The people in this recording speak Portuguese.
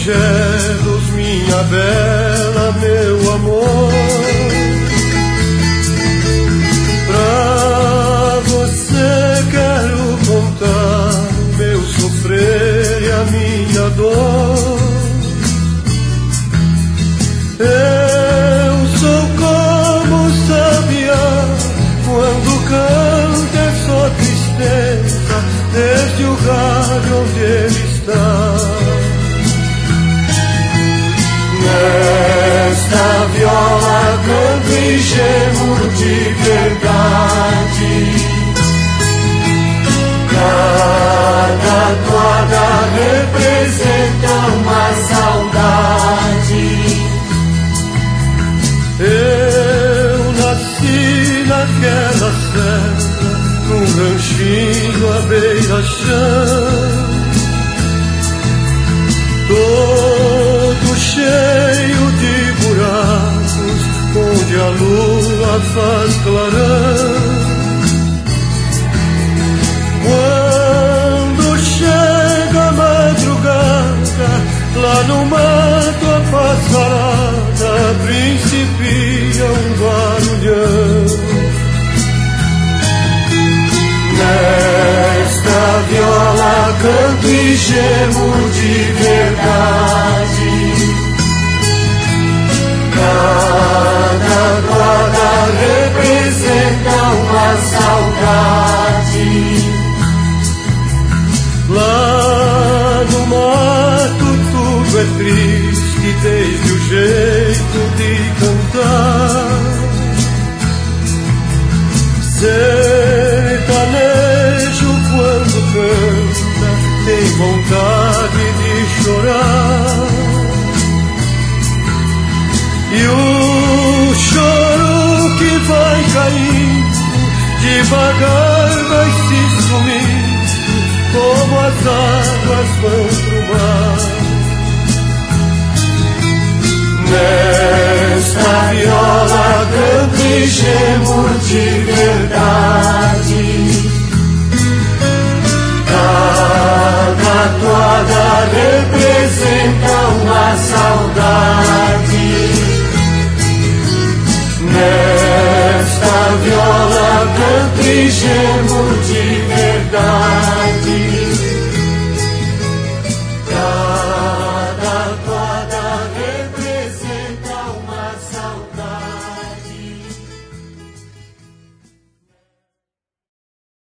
singelos, minha bela, meu amor. Pra você quero contar meu sofrer e a minha dor. Eu sou como o sabiá, quando canta é só tristeza, desde o galho onde ele está. Nesta viola canto e gemo de verdade. Cada toada representa uma saudade. Eu nasci naquela serra, num ranchinho à beira-chão, todo cheio de buracos, onde a lua faz clarão. Quando chega a madrugada, lá no mato a passarada principia um barulhão. Nesta viola canto e gemo de verdade. Cada toada representa uma saudade. Lá no mato tudo é triste, desde o jeito de cantar. Sertanejo quando canta tem vontade de chorar. E o choro que vai caindo devagar vai se sumindo, como as águas vão pro mar. Nesta viola canto e gemo de verdade. Cada toada representa uma saudade. Nesta viola canto e gemo de verdade.